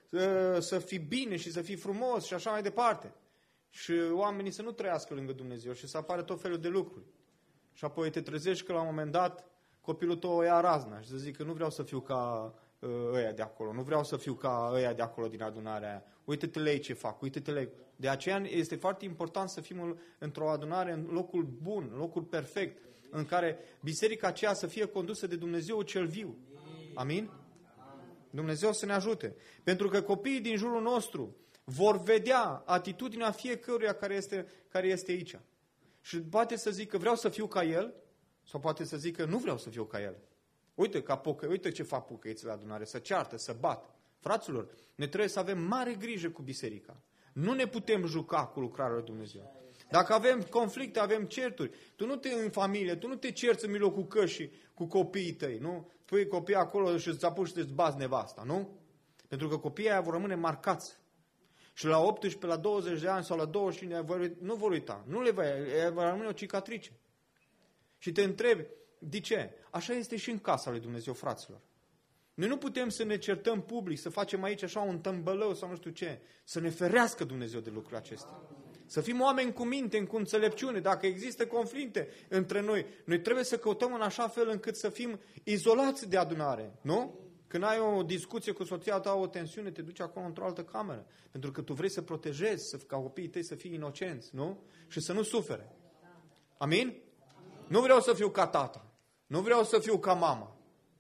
să fii bine și să fii frumos și așa mai departe. Și oamenii să nu trăiască lângă Dumnezeu și să apară tot felul de lucruri. Și apoi te trezești că la un moment dat copilul tău o ia razna și să zică nu vreau să fiu ca ăia de acolo, nu vreau să fiu ca ăia de acolo din adunarea aia. Uite-te la ei ce fac, uite-te la ei. De aceea este foarte important să fim într-o adunare în locul bun, în locul perfect, în care biserica aceea să fie condusă de Dumnezeu cel viu. Amin? Dumnezeu să ne ajute. Pentru că copiii din jurul nostru vor vedea atitudinea fiecăruia care este aici. Și poate să zică vreau să fiu ca el, sau poate să zică nu vreau să fiu ca el. Uite ce fac pocăiții la adunare, să ceartă, să bat. Fraților, ne trebuie să avem mare grijă cu biserica. Nu ne putem juca cu lucrarea lui Dumnezeu. Dacă avem conflicte, avem certuri, tu nu în familie, tu nu te cerți în mijlocul cășii cu copiii tăi, nu? Pui copiii acolo și îți apuci să-ți bați nevasta, nu? Pentru că copiii aia vor rămâne marcați. Și la 18, la 20 de ani sau la 25 de ani nu vor uita. Nu le va rămâne o cicatrice. Și te întrebi, de ce? Așa este și în casa lui Dumnezeu, fraților. Noi nu putem să ne certăm public, să facem aici așa un tămbălău sau nu știu ce. Să ne ferească Dumnezeu de lucrurile acestea. Să fim oameni cu minte, cu înțelepciune. Dacă există conflicte între noi, noi trebuie să căutăm în așa fel încât să fim izolați de adunare. Nu? Când ai o discuție cu soția ta, o tensiune, te duci acolo într-o altă cameră. Pentru că tu vrei să protejezi, ca copiii tăi să fie inocenți, nu? Și să nu sufere. Amin? Nu vreau să fiu ca tata. Nu vreau să fiu ca mama.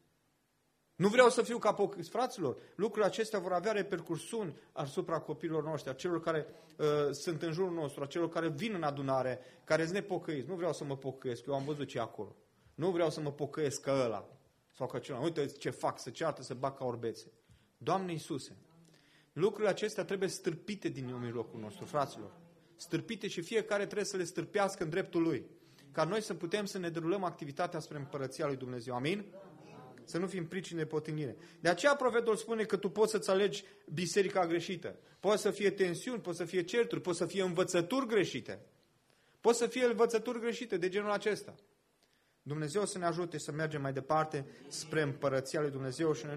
Nu vreau să fiu ca pocăiți. Fraților, lucrurile acestea vor avea repercursiuni asupra copiilor noștri, a celor care sunt în jurul nostru, a celor care vin în adunare, care sunt nepocăiți. Nu vreau să mă pocăiesc, eu am văzut ce e acolo. Nu vreau să mă pocăiesc ca ăla sau ca celălalt. Uite ce fac, să ceartă, să bag ca orbețe. Doamne Iisuse, lucrurile acestea trebuie stârpite din mijlocul nostru, fraților. Stârpite și fiecare trebuie să le stârpească în dreptul lui. Ca noi să putem să ne derulăm activitatea spre împărăția lui Dumnezeu. Amin? Să nu fim pricini de potignire. De aceea profetul spune că tu poți să-ți alegi biserica greșită. Poate să fie tensiuni, poate să fie certuri, poate să fie învățături greșite. Poate să fie învățături greșite de genul acesta. Dumnezeu să ne ajute să mergem mai departe spre împărăția lui Dumnezeu și noi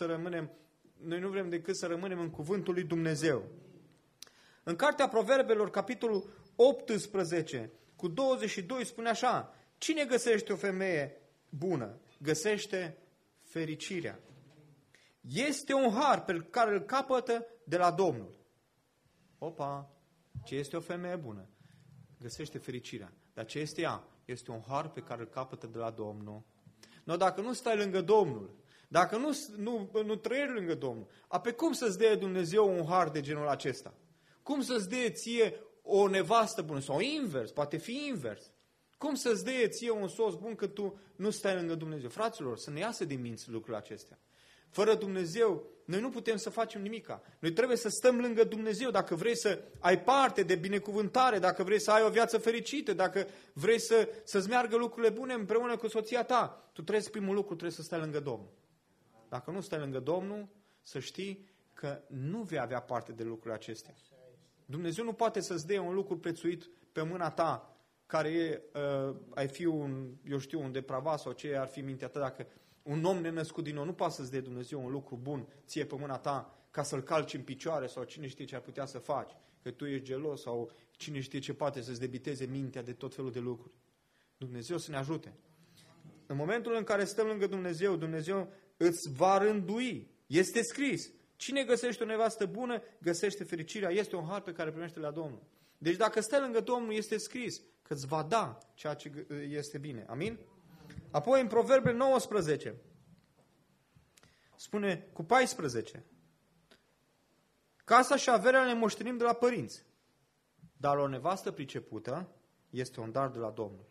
nu vrem decât să rămânem în cuvântul lui Dumnezeu. În cartea Proverbelor, capitolul 18, cu 22, spune așa: cine găsește o femeie bună? Găsește fericirea. Este un har pe care îl capătă de la Domnul. Opa! Ce este o femeie bună? Găsește fericirea. Dar ce este ea? Este un har pe care îl capătă de la Domnul. No, dacă nu stai lângă Domnul, dacă nu trăiești lângă Domnul, pe cum să-ți dea Dumnezeu un har de genul acesta? Cum să-ți dea ție o nevastă bună? Sau invers, poate fi invers. Cum să-ți dea ție un soț bun că tu nu stai lângă Dumnezeu? Fraților, să ne iasă din minți lucrurile acestea. Fără Dumnezeu, noi nu putem să facem nimica. Noi trebuie să stăm lângă Dumnezeu. Dacă vrei să ai parte de binecuvântare, dacă vrei să ai o viață fericită, dacă vrei să-ți meargă lucrurile bune împreună cu soția ta, tu trebuie, primul lucru, trebuie să stai lângă Domnul. Dacă nu stai lângă Domnul, să știi că nu vei avea parte de lucrurile acestea. Dumnezeu nu poate să-ți dea un lucru prețuit pe mâna ta, care e, ai fi un depravat sau ce ar fi mintea ta, dacă un om nenăscut din nou nu poate să-ți dea Dumnezeu un lucru bun ție pe mâna ta ca să-l calci în picioare sau cine știe ce ar putea să faci, că tu ești gelos sau cine știe ce poate să-ți debiteze mintea de tot felul de lucruri. Dumnezeu să ne ajute. În momentul în care stăm lângă Dumnezeu, Dumnezeu îți va rândui. Este scris. Cine găsește o nevastă bună, găsește fericirea. Este un har pe care primește la Domnul. Deci dacă stai lângă Domnul, este scris că îți va da ceea ce este bine. Amin? Apoi în Proverbe 19 spune cu 14: casa și averea le moștenim de la părinți, dar o nevastă pricepută este un dar de la Domnul.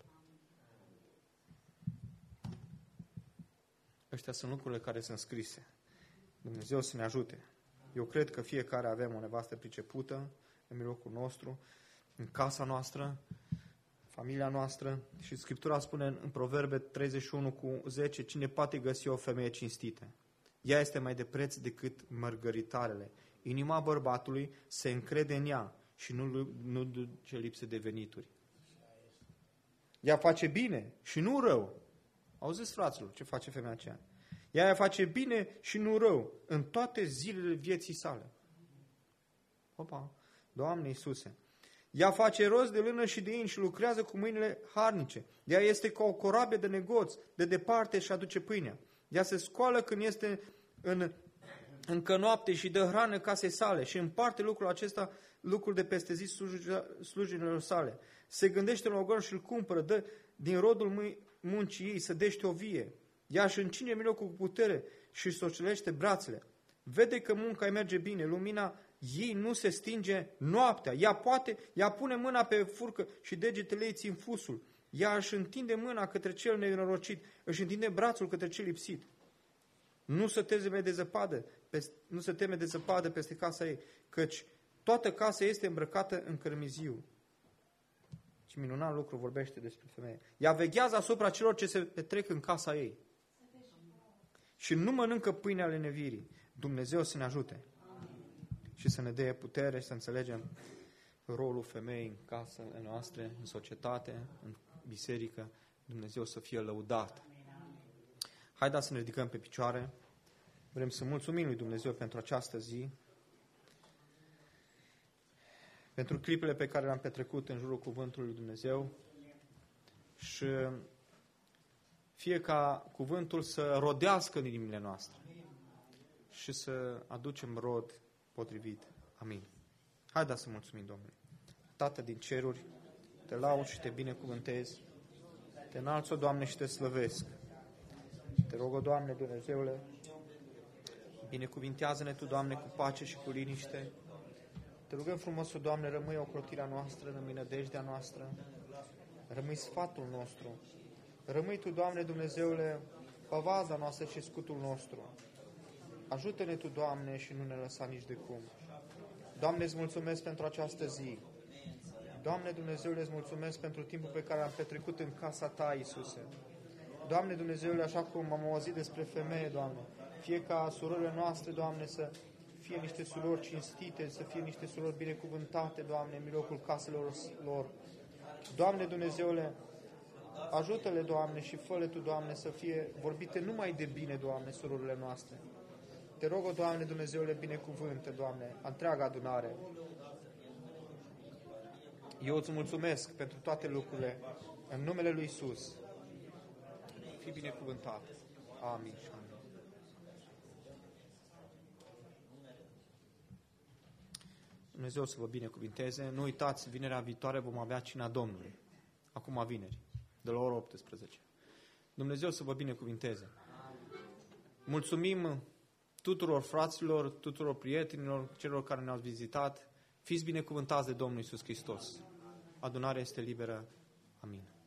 Ăștia sunt lucrurile care sunt scrise. Dumnezeu să ne ajute. Eu cred că fiecare avem o nevastă pricepută în mijlocul nostru, în casa noastră, familia noastră. Și Scriptura spune în Proverbe 31:10: cine poate găsi o femeie cinstită? Ea este mai de preț decât mărgăritarele. Inima bărbatului se încrede în ea și nu duce lipsă de venituri. Ea face bine și nu rău. Auziți, fraților, ce face femeia aceea? Ea face bine și nu rău în toate zilele vieții sale. Opa, Doamne Iisuse! Ea face rost de lână și de in și lucrează cu mâinile harnice. Ea este ca o corabie de negoț, de departe și aduce pâinea. Ea se scoală când este încă noapte și dă hrană casei sale și împarte lucrul acesta, lucrul de peste zi slujilor sale. Se gândește la ogon și îl cumpără, dă din rodul muncii ei, sădește o vie. Ea își încine mijlocul cu putere și își socilește brațele. Vede că munca îi merge bine, lumina ei nu se stinge noaptea. Ea pune mâna pe furcă și degetele ei țin fusul. Ea își întinde mâna către cel nenorocit, își întinde brațul către cel lipsit. Nu se teme de zăpadă peste casa ei, căci toată casa este îmbrăcată în cărmiziu. Ce minunat lucru vorbește despre femeie. Ea veghează asupra celor ce se petrec în casa ei. Și nu mănâncă pâinea lenevirii. Dumnezeu să ne ajute. Și să ne dea putere și să înțelegem rolul femeii în casele noastre, în societate, în biserică. Dumnezeu să fie lăudat. Haideți să ne ridicăm pe picioare. Vrem să mulțumim lui Dumnezeu pentru această zi, pentru clipele pe care le-am petrecut în jurul cuvântului lui Dumnezeu și fie ca cuvântul să rodească în inimile noastre și să aducem rod potrivit. Amin. Haideți să mulțumim Domnului. Tată din ceruri, te laud și te binecuvântez. Te înalț, o Doamne, și te slăvesc. Te rog, o Doamne, Dumnezeule, binecuvintează-ne Tu, Doamne, cu pace și cu liniște. Te rugăm frumos, o Doamne, rămâi ocrotirea noastră, rămâi nădejdea noastră, rămâi sfatul nostru. Rămâi Tu, Doamne, Dumnezeule, păvaza noastră și scutul nostru. Ajută-ne Tu, Doamne, și nu ne lăsa nici de cum. Doamne, îți mulțumesc pentru această zi. Doamne, Dumnezeule, îți mulțumesc pentru timpul pe care am petrecut în casa Ta, Iisuse. Doamne, Dumnezeule, așa cum am auzit despre femeie, Doamne, fie ca surorile noastre, Doamne, să fie niște surori cinstite, să fie niște surori binecuvântate, Doamne, în mijlocul caselor lor. Doamne, Dumnezeule, ajută-le, Doamne, și fă-le Tu, Doamne, să fie vorbite numai de bine, Doamne, surorile noastre. Te rog, o Doamne, Dumnezeule, binecuvântă, Doamne, întreaga adunare. Eu îți mulțumesc pentru toate lucrurile în numele lui Iisus. Fii binecuvântat. Amin. Dumnezeu să vă binecuvinteze. Nu uitați, vinerea viitoare vom avea cina Domnului. Acum vineri, de la ora 18. Dumnezeu să vă binecuvinteze. Mulțumim tuturor fraților, tuturor prietenilor, celor care ne-au vizitat. Fiți binecuvântați de Domnul Iisus Hristos. Adunarea este liberă. Amin.